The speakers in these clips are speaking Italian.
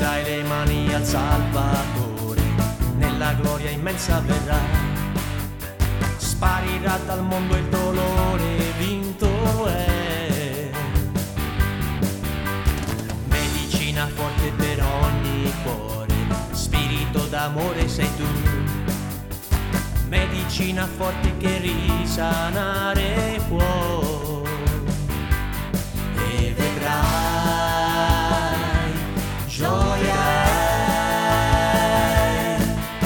alzerai le mani al Salvatore, nella gloria immensa verrà. Sparirà dal mondo il dolore, vinto è. Medicina forte per ogni cuore, spirito d'amore sei tu. Medicina forte che risanare può. E vedrai gioia è.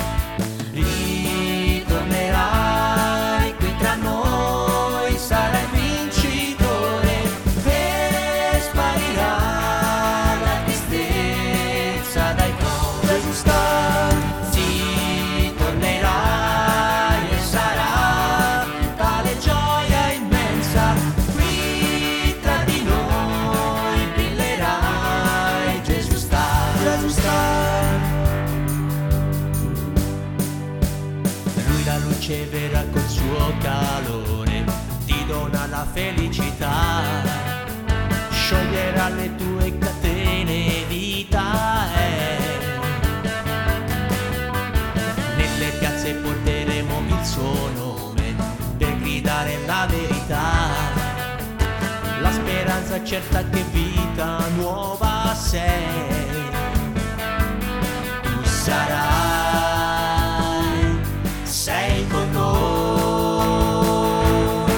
Ritornerai qui tra noi, sarai vincitore e sparirà la tristezza dai cuori. Gesù sta, si tornerai e sarà tale gioia immensa qui tra di noi, brillerai. Gesù sta, Gesù sta. Lui la luce verrà col suo calore, ti dona la felicità, scioglierà le tue catene, vita è. Nelle piazze porteremo il suo nome per gridare la verità, la speranza certa che vita nuova sei. Tu sarai, sei con noi,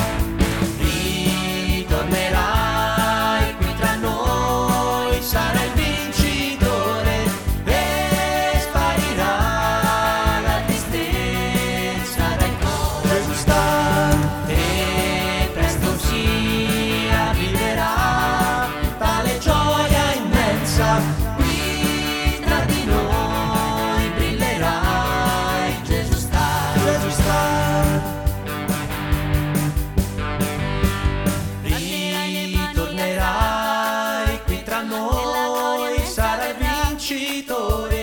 ritornerai qui tra noi, sarai vincitore e sparirà la tristezza dai cuori. Gesù sta e presto si arriverà tale gioia immensa qui tra di noi, brillerai. Gesù sta, Gesù sta. Ritornerai qui tra noi, sarai vincitore